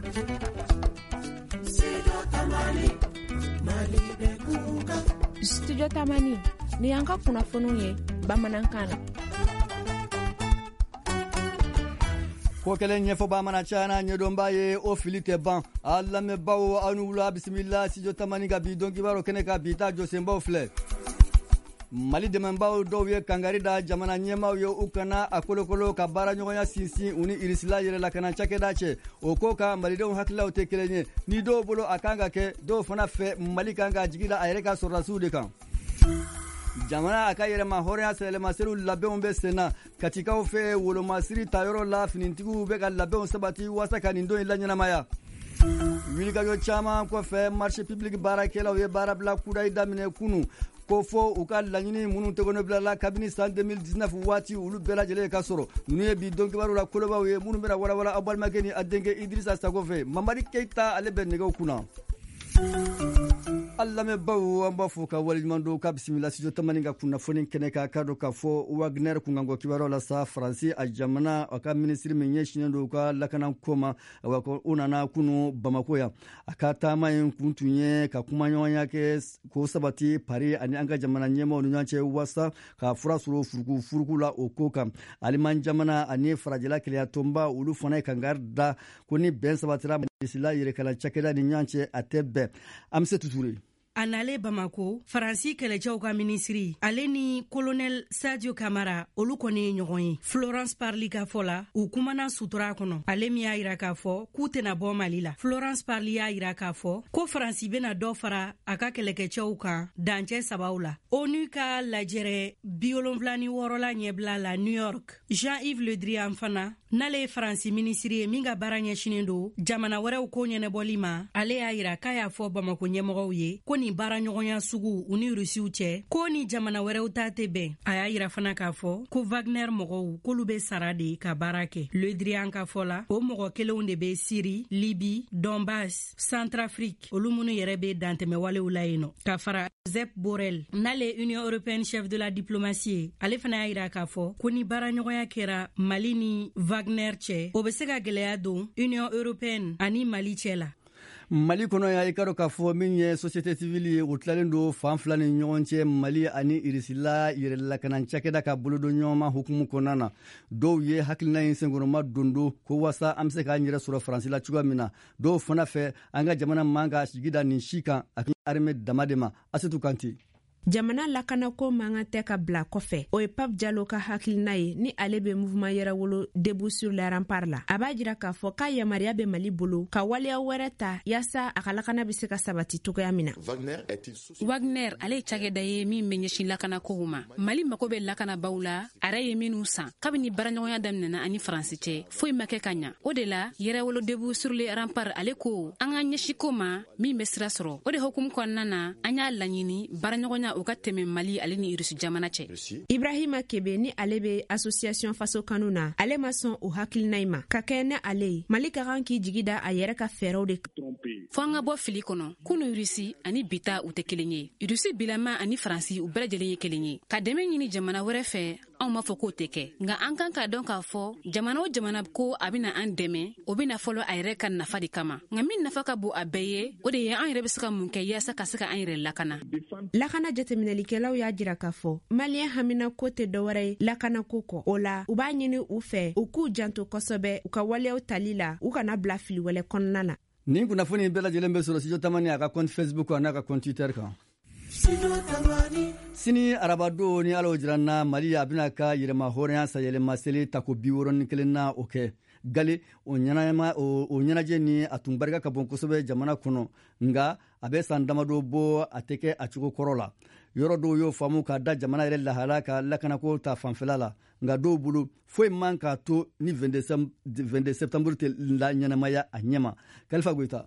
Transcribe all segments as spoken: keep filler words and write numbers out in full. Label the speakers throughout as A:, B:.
A: Studio Tamani ni an ka kunnafoniw ye bamanankan na.
B: ko kelen ɲɛfɔ bamana cana ɲɛdɔnba ye o fili tɛ ban a lamɛnbaw aw ni wula bisimila Studio Tamani ka bi dɔn kibaru kɛnɛ ka bi ta jɔsenbaw filɛ. Mali dɛmɛbaw dɔw ye kangari da jamana ɲɛmaw ye u kana a kolokolo ka baara ɲɔgɔnya sinsin u ni irisila yɛrɛlakana cakɛda cɛ o ko ka malidenw hakilaw tɛ kelen ye ni dɔw bolo a kan ka kɛ dɔw fana fɛ Mali kan ka jigida a yɛrɛ ka sɔrɔdasiw de kan. Jamana a ka yɛrɛma hɔrɔnya sɛlɛmaseriw labɛnw bɛ senna katikaw fɛ wolomasiri tayɔrɔ la finitigiw bɛ ka labɛnw sabati wasa ka nin don in laɲɛnamaya. Wilikajɔ caman kɔfɛ marché public baarakɛlaw ye baara bila kudayi daminɛ kunu ko fɔ u ka laɲini minnu tɛgɛnɔ bilala kabini san deux mille dix-neuf waati olu bɛɛ lajɛlen ka sɔrɔ ninnu ye bi dɔn kibaru la kolobaw ye minnu bɛna walawala aw balimakɛ ni a denkɛ Idrissa Sago fɛ Mamadi Keita ale bɛ nɛgɛw kunna. Alamɛbaw an b'a fɔ ka waleɲuman don ka bisimila Studio Tamani ka kunnafoni kɛnɛ ka ka dɔn k'a fɔ Wagner kunkanko kibaruw la sa Faransi a jamana a ka minisiri min ɲɛsinnen don u ka lakanako ma u nana kunu Bamako yan a ka taama in kun tun ye ka kumaɲɔgɔnya kɛ k'o sabati Paris ani an ka jamana ɲɛmaw ni ɲɔgɔn cɛ wasa ka fura sɔrɔ furuku furuku la o ko kan Aliman jamana ani farajɛla keleya tɔnba olu fana ye kangari da ko ni bɛn sabatira Isila yɛrɛkala cakɛda ni ɲɔgɔn cɛ a tɛ bɛn Amsetu Ture.
C: A nale Bamako, Faransi kɛlɛcɛw ka minisiri ale ni colonel Sadio Camara olu kɔni ye ɲɔgɔn ye. Florence Parly ka fɔ la u kumana sutura kɔnɔ ale min y'a yira k'a fɔ k'u tɛna bɔ Mali la. Florence Parly y'a yira k'a fɔ ko Faransi bɛna dɔ fara a ka kɛlɛkɛcɛw kan dancɛ sabaw la. ONU ka lajɛrɛ bi wolonwula ni wɔɔrɔ la ɲɛbila la New York Jean-Yves Le Drian fana n'ale ye Faransi minisiri ye min ka baara ɲɛsinen don jamana wɛrɛw ko ɲɛnɛbɔli ma ale y'a yira k'a y'a fɔ Bamako ɲɛmɔgɔw ye ko ni baara ɲɔgɔnya sugu u ni Rusiw cɛ ko ni jamana wɛrɛw ta tɛ bɛn a y'a yira fana k'a fɔ ko Wagner mɔgɔw k'olu bɛ sara de ka baara kɛ. Le Drian ka fɔ la o mɔgɔ kelenw de bɛ Syrie, Libye, Donbass, Centrafrique olu minnu yɛrɛ bɛ dantɛmɛwalew la yen nɔ ka fara Josep Borrell n'ale Union Européenne chef de la diplomatie ye ale fana y'a yira k'a fɔ ko ni baara ɲɔgɔnya kɛra Mali ni Wagner cɛ o bɛ se ka gɛlɛya don Union Européenne ani Mali cɛ la.
B: Mali kɔnɔ ya i ka dɔn k'a fɔ min ye société civile ye o tilalen don fan fila ni ɲɔgɔn cɛ Mali ani irisila yɛrɛlakana cakɛda ka bolodon ɲɔgɔnma hukumu kɔnɔna na dɔw ye hakilina in senkɔrɔma dondo ko wasa an bɛ se k'an yɛrɛ sɔrɔ Faransi la cogoya min na dɔw fana fɛ an ka jamana man ka sigida nin si kan a ka armée dama de ma Asetu Kanti.
A: Jamana lakanako mankan tɛ ka bila kɔfɛ o ye Pape Diallo ka hakilina ye ni ale bɛ mouvement yɛrɛwolo debout sur les remparts la a b'a jira k'a fɔ k'a yamaruya bɛ Mali bolo ka waleya wɛrɛ ta yaasa a ka lakana bɛ se ka sabati cogoya min na.
D: Wagner ale ye cakɛda ye min bɛ ɲɛsin lakanakow ma Mali mako bɛ lakanabaw la a yɛrɛ ye minnu san kabini baaraɲɔgɔnya daminɛna ani Faransi cɛ foyi ma kɛ ka ɲa o de la yɛrɛwolo debout sur les remparts ale ko an ka ɲɛsin ko ma min bɛ sira sɔrɔ o de hukumu kɔnɔna na an y'a laɲini baaraɲɔgɔnya o ka tɛmɛ Mali ale ni Irisi jamana cɛ.
A: Ibrahima Kebe ni ale bɛ association faso kanu na ale ma sɔn o hakilina ma ka kɛ ne ale ye Mali ka kan k'i jigi da a yɛrɛ ka fɛɛrɛw de
D: fo an ka bɔ fili kɔnɔ kunu Irisi ani bita u tɛ kelen ye Irisi bilama ani Faransi u bɛɛ lajɛlen ye kelen ye ka dɛmɛ ɲini jamana wɛrɛ fɛ anw ma fɔ k'o tɛ kɛ nka an kan ka dɔn k'a fɔ jamana o jamana ko a bɛna an dɛmɛ o bɛna fɔlɔ a yɛrɛ ka nafa de kama nka min nafa ka bon a bɛɛ ye o de ye an yɛrɛ bɛ se ka mun kɛ yaasa ka se ka an yɛrɛ lakana.
A: Lakana jateminɛlikɛlaw y'a jira k'a fɔ Maliyɛn hamina ko tɛ dɔwɛrɛ ye lakanako kɔ o la u b'a ɲini u fɛ u k'u janto kosɛbɛ u ka waleyaw tali la u kana bila fili wɛlɛ kɔnɔna na.
B: Nin kunnafoni bɛɛ lajɛlen bɛ sɔrɔ Studio Tamani a ka compte Facebook a n'a ka compte Twitter kan. Sini arabado ni ala jiranna Mali a bɛna ka yɛrɛma hɔrɔnya sayɛlɛma seli tako bi wɔɔrɔ ni kelen na o kɛ gale o ɲɛnajɛ o ɲɛnajɛ ni a tun barika ka bon kosɛbɛ jamana kɔnɔ nka a bɛ san damadɔ bɔ a tɛ kɛ a cogo kɔrɔ la yɔrɔ dɔw y'o faamu k'a da jamana yɛrɛ lahala ka lakanako ta fanfɛla la nka dɔw bolo foyi man k'a to ni vingt-deux septembre tɛ la ɲɛnamaya a ɲɛma Kalifa Goyita.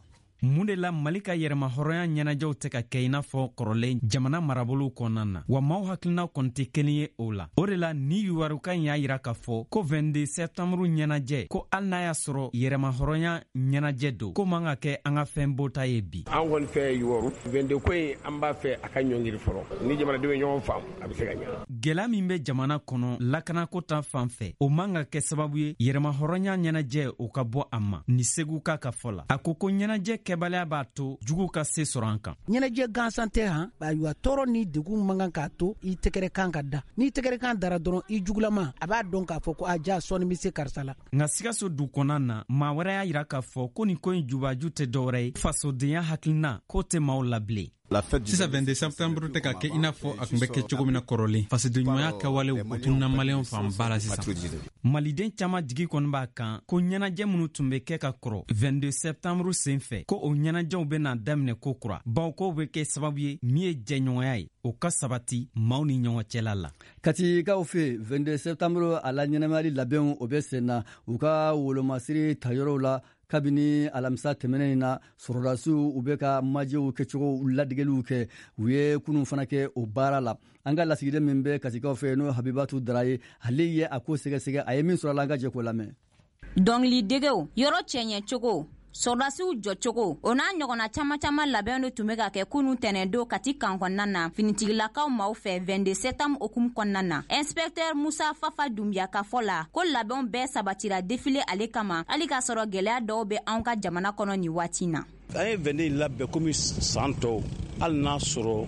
E: mun de la Mali ka yɛrɛma hɔrɔnya ɲɛnajɛw tɛ ka kɛ i n'a fɔ kɔrɔlen jamana marabolo kɔnɔna na wa maaw hakilina kɔni tɛ kelen ye o la. O de la ni yuwaruka y'a yira k'a fɔ ko vingt-deux septembre ɲɛnajɛ ko hali n'a y'a sɔrɔ yɛrɛma hɔrɔnya ɲɛnajɛ don ko man ka kɛ an ka fɛn bɔta ye bi.
F: An kɔni fɛ yuwaru vingt-deux ko in an b'a fɛ a ka ɲɔngiri fɔlɔ ni jamanadenw ye ɲɔgɔn faamu a bɛ se ka ɲɛ.
E: Gɛlɛya min bɛ jamana kɔnɔ lakanako ta fan fɛ o man ka kɛ sababu ye yɛrɛma hɔrɔnya ɲɛnajɛ o ka bɔ a ma ni segu ka ka fɔ la. A ko ko ɲɛnajɛ kɛbaliya b'a to jugu ka se sɔrɔ an kan.
G: ɲɛnajɛ gansan tɛ han ayiwa tɔɔrɔ ni degun man kan k'a to i tɛgɛrɛ kan ka da n'i tɛgɛrɛ kan dara dɔrɔn i jugulama a b'a dɔn k'a fɔ ko a ja sɔɔni bɛ se karisa la.
E: Nka Sikaso du kɔnɔna na maa wɛrɛ y'a yira k'a fɔ ko nin ko in jubaju tɛ dɔwɛrɛ ye fasodenya hakilina k'o tɛ maaw labilen.
H: sisan vingt-deux septembre tɛ ka kɛ i n'a fɔ a tun bɛ kɛ cogo min na kɔrɔlen fasodenɲumanya kɛwalew o tununa maliyɛnw fanba la sisan.
E: Maliden caman jigi kɔni b'a kan ko ɲɛnajɛ minnu tun bɛ kɛ ka kɔrɔ vingt-deux septembre sen fɛ ko o ɲɛnajɛw bɛna daminɛ ko kura bawo k'o bɛ kɛ sababu ye min ye jɛɲɔgɔnya ye o ka sabati maaw ni ɲɔgɔn cɛla la.
B: Katikaw fɛ vingt-deux septembre a la ɲɛnɛmayali labɛnw o bɛ sen na u ka wolomasiri tayɔrɔw la kabini alamisa tɛmɛnen na sɔrɔdasiw u bɛ ka majɛw kɛcogo ladigɛliw kɛ u ye kunun fana kɛ o baara la. An ka lasigiden min bɛ Katikaw fɛ n'o Habibatu Dara ye ale ye a ko sɛgɛsɛgɛ a ye min sɔrɔ a la an ka jɛ k'o lamɛn.
I: Dɔnkilidegew yɔrɔ cɛɲɛ cogo sɔrɔdasiw jɔcogo o n'a ɲɔgɔnna caman caman labɛn de tun bɛ ka kɛ kunun tɛnɛndon Kati kan kɔnɔna na finitigilakaw maaw fɛ vingt-deux septembre hukumu kɔnɔna na. Inspecteur Musa Fafa Dumbiya ka fɔ la ko labɛnw bɛɛ sabatira défilé ale kama hali k'a sɔrɔ gɛlɛya dɔw bɛ anw ka jamana kɔnɔ nin waati na.
J: An ye vingt-deux labɛn komi san tɔw hali n'a sɔrɔ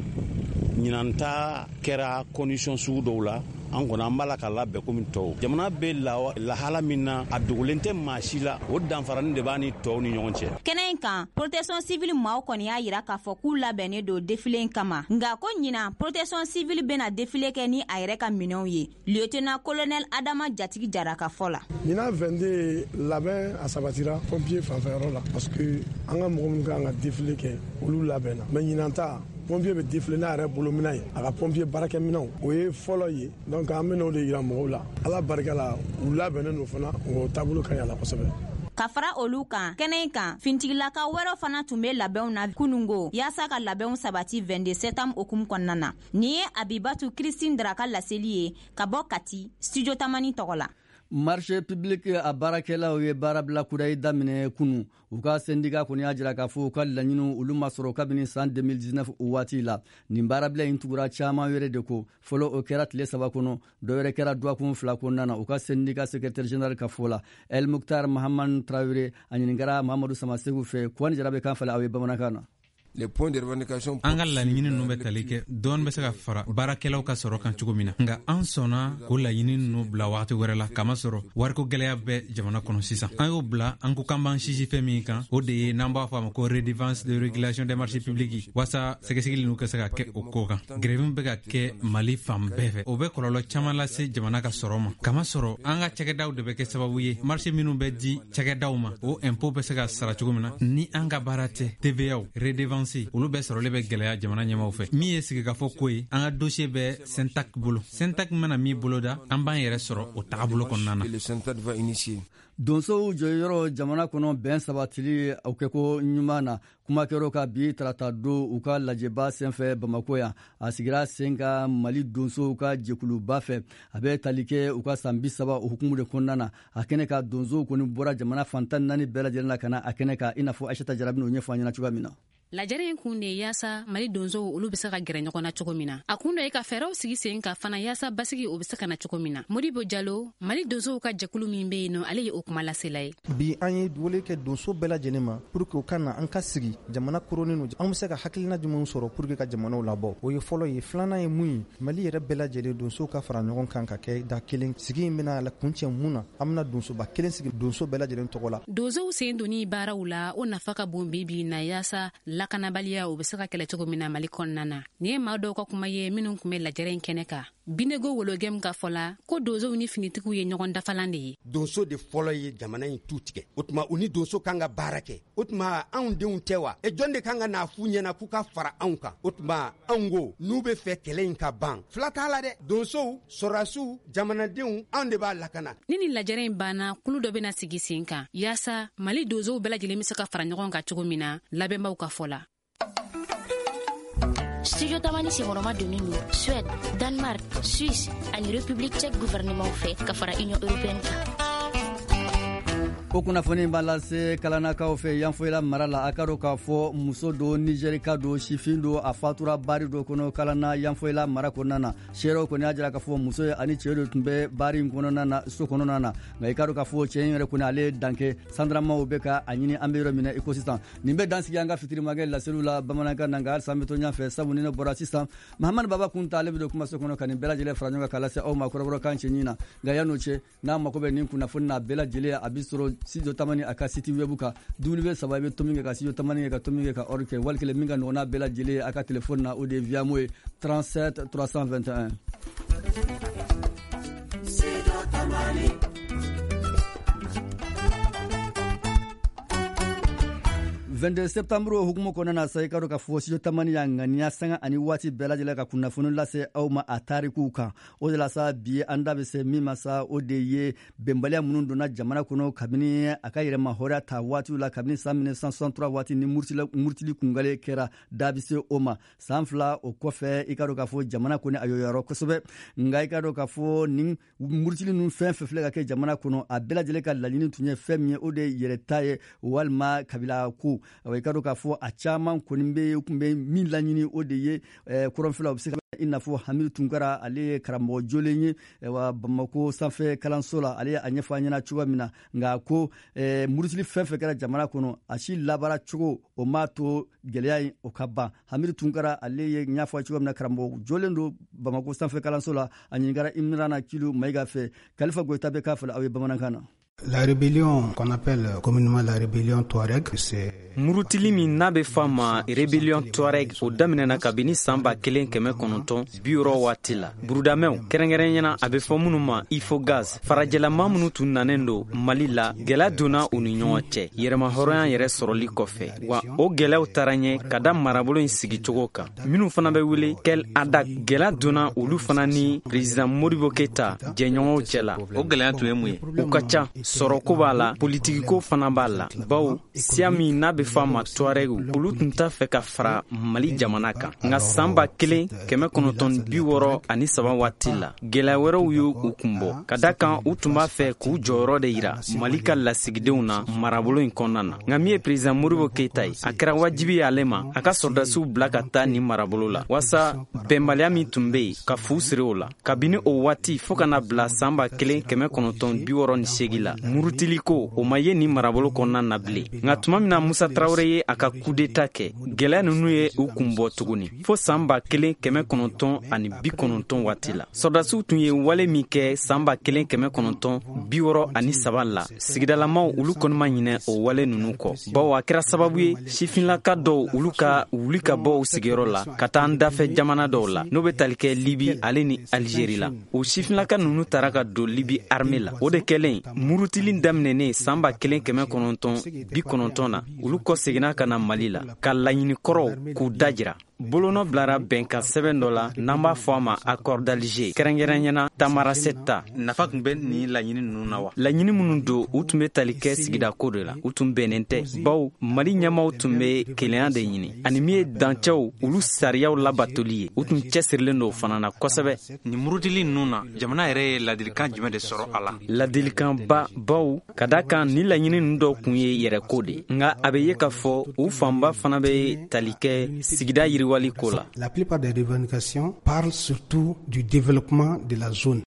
J: ɲinanta kɛra condition sugu dɔw la an kɔni an b'a la ka labɛn komi tɔw. Jamana bɛ lahala min na a dogolen tɛ maa si la o danfaranin de b'a ni tɔw ni ɲɔgɔn cɛ. Kɛnɛ in kan protection civile maaw kɔni y'a yira k'a fɔ k'u labɛnnen don défilé in kama nka ko ɲina protection civile bɛna défilé kɛ ni a yɛrɛ ka minɛnw ye. Lieutenant colonel Adama Jatigi Jara ka fɔ la.
K: ɲina vingt-deux labɛn a sabatira pompier fanfɛyɔrɔ la parce que an ka mɔgɔ minnu kan ka défilé kɛ olu labɛnna mais ɲinan ta pompier bɛ défilé n'a yɛrɛ bolo minɛ ye a ka pompier baarakɛminɛnw o ye fɔlɔ ye donc an bɛ n'o de yira mɔgɔw la ala barika la u labɛnnen don fana o taabolo ka ɲi a la kosɛbɛ.
I: Ka fara olu kan kɛnɛ in kan finitigilaka wɛrɛ fana tun bɛ labɛnw na kunungo yaasa ka labɛnw sabati vingt-deux septembre hukumu kɔnɔna na. Nin ye Abibatu Christine Dara ka laseli ye ka bɔ Kati studio Tamani tɔgɔ la.
B: Marché public a baarakɛlaw ye baara bila kurayi daminɛ kunu u ka syndicat kɔni y'a jira k'a fɔ u ka laɲiniw olu ma sɔrɔ kabini san deux mille dix-neuf o waati la. Nin baarabila in tugura caman wɛrɛ de ko fɔlɔ o kɛra tile saba kɔnɔ dɔ wɛrɛ kɛra duwakun fila kɔnɔna na u ka syndicat secrétaire général ka fɔ la. El Mukhtar Mahamane Traoré a ɲininkara Mahamadu Samasegu fɛ Kuwani Jara bɛ kan falen aw ye bamanankan na.
H: an ka laɲini ninnu bɛ tali kɛ dɔɔni bɛ se ka fara baarakɛlaw ka sɔrɔ kan cogo min na nka an sɔnna o laɲini ninnu bila wagati wɛrɛ la kama sɔrɔ wariko gɛlɛya bɛ jamana kɔnɔ sisan an y'o bila an ko k'an b'an sisi fɛn min kan o de ye n'an b'a fɔ a ma ko redevance de régulation des marchés publics waasa sɛgɛsɛgɛli ninnu ka se ka kɛ o ko kan grève bɛ ka kɛ Mali fan bɛɛ fɛ o bɛ kɔlɔlɔ caman lase jamana ka sɔrɔ ma kama sɔrɔ an ka cakɛdaw de bɛ kɛ sababu ye marché minnu bɛ di cakɛdaw ma o impôt bɛ se ka sara cogo min na ni an ka baara tɛ T V A redevance olu bɛɛ sɔrɔlen bɛ gɛlɛya jamana ɲɛmaw fɛ min ye sigikafɔ ko ye an ka dossier bɛ Sentak bolo Sentak mana min bolo da an b'an yɛrɛ sɔrɔ o tagabolo kɔnɔna na.
B: Donsow jɔyɔrɔ jamana kɔnɔ bɛn sabatili aw kɛ ko ɲuman na kumakɛrɛw ka bi tarata don u ka lajɛba senfɛ Bamako yan a sigira sen ka Mali donsow ka jɛkuluba fɛ a bɛ tali kɛ u ka san bi saba o hukumu de kɔnɔna na a kɛnɛ ka donsow kɔni bɔra jamana fantan naani bɛɛ lajɛlen na ka na a kɛnɛ ka i n'a fɔ Aishata Jara bɛn'o ɲɛfɔ an ɲɛna cogoya min na.
D: Lajɛrɛ in kun de yaasa Mali donsow olu bɛ se ka gɛrɛ ɲɔgɔn na cogo min na a kun dɔ ye ka fɛɛrɛw sigi sen ka fana yaasa basigi o bɛ se ka na cogo min na. Modibo Jalo Mali donsow ka jɛkulu min bɛ yen nɔ ale ye o kuma lasela ye.
L: Bi an ye wele kɛ donso bɛɛ lajɛlen ma pour que o ka na an ka sigi jamana koronin no an bɛ se ka hakilina jumɛnw sɔrɔ pour que ka jamanaw labɔ o ye fɔlɔ ye filanan ye mun ye Mali yɛrɛ bɛɛ lajɛlen donsow ka fara ɲɔgɔn kan ka kɛ da kelen sigi in bɛna la kuncɛ mun na an bɛna donsoba kelen sigi donso bɛɛ lajɛlen tɔgɔ la.
D: Donsow sen donni baaraw la o nafa ka bon bi bi na yaasa lakanabaliya o bɛ se ka kɛlɛ cogo min na Mali kɔnɔna na. Ni ye maa dɔw ka kuma ye minnu kun bɛ lajɛrɛ in kɛnɛ kan binego wologem ka fola ko dozo ni finitiku ye ɲɔgɔn dafalan de ye
M: donso de fɔlɔ ye jamana in tu tigɛ o tuma u ni donso kan ka baara kɛ o tuma anw denw tɛ wa e jɔn de kan ka n'a f'u ɲɛna k'u ka fara anw kan o tuma anw ko n'u be fɛ kɛlɛ in ka ban fila t'a la dɛ donsow sɔrasiw jamanadenw anw de b'a lakana
D: ni nin lajɛrɛ in banna kulu dɔ bena sigi sen kan yaasa mali dozow bɛɛ lajɛlen be se ka fara ɲɔgɔn kan cogo min na labɛnbaw ka fɔ la
N: Studio Tamani Semoroma donnen don Suède, Danemark, Suisse ani République tchèque gouvernement fɛ ka fara Union européenne kan.
B: o kunnafoni b'a lase kalanakaw fɛ yanfoyila mara la a ka dɔ k'a fɔ muso do nigɛrika do sifin do a fatura bari do kɔnɔ kalana yanfoyila mara kɔnɔna na seerew kɔni y'a jira k'a fɔ muso ye ani cɛ do tun bɛ bari in kɔnɔna na so kɔnɔna na nka i ka dɔ k'a fɔ cɛ in yɛrɛ kɔni ale danke sandaramaw bɛ ka a ɲini an bɛ yɔrɔ min na i ko sisan nin bɛ dansigi an ka fitirimakɛ laseliw la bamanankan na nka halisa an bɛ to ɲɔgɔn fɛ sabu ni ne bɔra sisan mahamani baba kunta ale bɛ don kumaso kɔnɔ ka nin bɛɛ lajɛlen fara ɲɔgɔn kan k'a lase aw ma kɔrɔbɔrɔkan cɛ ɲin na nka yan'o cɛ n'a mako bɛ nin kunnafoni na bɛɛ lajɛlen a bɛ sɔrɔ studio tamani a ka site web ka w saba bɛ to min kɛ ka studio tamani kɛ ka to min kɛ ka ordre kɛ wali kelen min ka ɲɔgɔnna bɛɛ lajɛlen a ka telefɔni na o de ye viamo ye trente-sept trois cent vingt et un. vingt-deux septembre hukumu kɔnɔna na sa i ka dɔ ka fɔ studio tamani y'a ŋaniya sanga ani waati bɛɛ lajɛlen ka kunnafoni lase aw ma a tarikuw kan o de la sa bi an da bɛ se min ma sa o de ye bɛnbaliya minnu donna jamana kɔnɔ kabini a ka yɛrɛma hɔrɔnya ta waatiw la kabini san mille neuf cent soixante-trois waati ni murutili kungale kɛra da bɛ se o ma san fila o kɔfɛ i ka dɔ k'a fɔ jamana kɔni a yɔyɔrɔ kosɛbɛ nka i ka dɔ k'a fɔ nin murutili ninnu fɛn fɛn filɛ ka kɛ jamana kɔnɔ a bɛɛ lajɛlen ka laɲini tun ye fɛn min ye o de ye yɛrɛ ta ye walima kabila ko i ka dɔn k'a fɔ a caman kɔni bɛ kun bɛ min laɲini o de ye kɔrɔnfɛlaw bɛ se ka i n'a fɔ hamidu tunkara ale ye karamɔgɔ jolen ye wa bamako sanfɛ kalanso la ale ye a ɲɛfɔ an ɲɛna cogoya min na nka ko murutili fɛn fɛn kɛra jamana kɔnɔ a si labaara cogo o m'a to gɛlɛya in o ka ban hamidu tunkara ale ye n y'a fɔ cogoya min na karamɔgɔ jolen don bamako sanfɛ kalanso la a ɲininkara imrana kilu mayiga fɛ kalifa goyita bɛ k'a fɛ aw ye bamanankan na.
O: La rébellion qu'on appelle communément la rébellion Touareg, c'est
E: murutili min n'a bɛ f'a ma rébellion Touareg o daminɛna kabini san ba kelen kɛmɛ kɔnɔntɔn bi wɔɔrɔ waati la burudamɛw kɛrɛnkɛrɛnyana a bɛ fɔ minnu ma ifo gaz farajɛlama minnu tun nanen don mali la gɛlɛya donna u ni ɲɔgɔn cɛ yɛrɛma hɔrɔnya yɛrɛ sɔrɔli kɔfɛ wa o gɛlɛyaw taara ɲɛ ka da marabolo in sigicogo kan minnu fana bɛ wele kel adak gɛlɛya donna olu fana ni président modibo keyita jɛɲɔgɔnw cɛ la o gɛlɛya tun ye mun ye u ka ca sɔrɔko b'a la politikiko fana b'a la bawo siya min n'a bɛ f'a ma tuaregu olu tun t'a fɛ ka fara mali jamana kan nka san ba kelen kɛmɛ kɔnɔntɔn bi wɔɔrɔ ani saba waati la gɛlɛya wɛrɛw y'u u kun bɔ ka da kan u tun b'a fɛ k'u jɔyɔrɔ de yira mali ka lasigidenw na marabolo in kɔnɔna na nka min ye président modibo keyita ye a kɛra wajibi ye ale ma a ka sɔrdasiw bila ka taa nin marabolo la walasa bɛnbaliya min tun bɛ yen ka fu siri o la kabini o waati fɔɔ kana bila san ba kelen kɛmɛ kɔnɔntɔn bi wɔɔrɔ ni seegin la murutili ko o ma ye nin marabolo kɔnɔna na bilen nka tuma min na musa tarawele ye a ka coup d'etat kɛ gɛlɛya ninnu ye u kun bɔ tuguni fo san ba kelen kɛmɛ kɔnɔntɔn ani bi kɔnɔntɔn waati la sɔrdasiw tun ye wale min kɛ san ba kelen kɛmɛ kɔnɔntɔn bi wɔɔrɔ ani saba la sigidalamaw olu kɔni ma ɲinɛ o wale ninnu kɔ bawo a kɛra sababu ye sifinlaka dɔw olu ka wuli ka bɔ u sigiyɔrɔ la ka taa an dafɛ jamana dɔw la n'o bɛ tali kɛ libi ale ni aligeri la o sifinlaka ninnu taara ka don libi arme la o de kɛlen murutili daminɛnen san ba kelen kɛmɛ kɔnɔntɔn bi kɔnɔntɔn na olu kɔ seginna ka na mali la ka laɲini kɔrɔw k'u dajira bolonɔ bilara bɛnkan sɛbɛn dɔ la n'an b'a fɔ a ma accord d'Alger kɛrɛnkɛrɛnyana tamarasɛta nafa tun bɛ nin laɲini ninnu na wa laɲini minnu don u tun bɛ tali kɛ sigida ko de la u tun bɛnnen tɛ bawo mali ɲɛmaw tun bɛ kelenya de ɲini ani min ye dancɛw olu sariyaw labatoli ye u tun cɛsirilen don fana na kosɛbɛ
H: nin murutili ninnu na jamana yɛrɛ ye ladilikan jumɛn de sɔrɔ a la
E: ladilikanba bawo ka da kan ni laɲini ninnu dɔw kun ye yɛrɛko de nka a bɛ ye k'a fɔ u fanba fana bɛ tali kɛ sigida yiriwali ko la.
O: La plupart des revendications parlent surtout du développement de la zone.